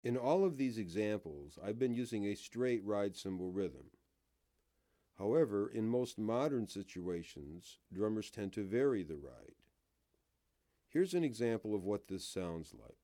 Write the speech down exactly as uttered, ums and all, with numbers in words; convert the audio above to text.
In all of these examples, I've been using a straight ride cymbal rhythm. However, in most modern situations, drummers tend to vary the ride. Here's an example of what this sounds like.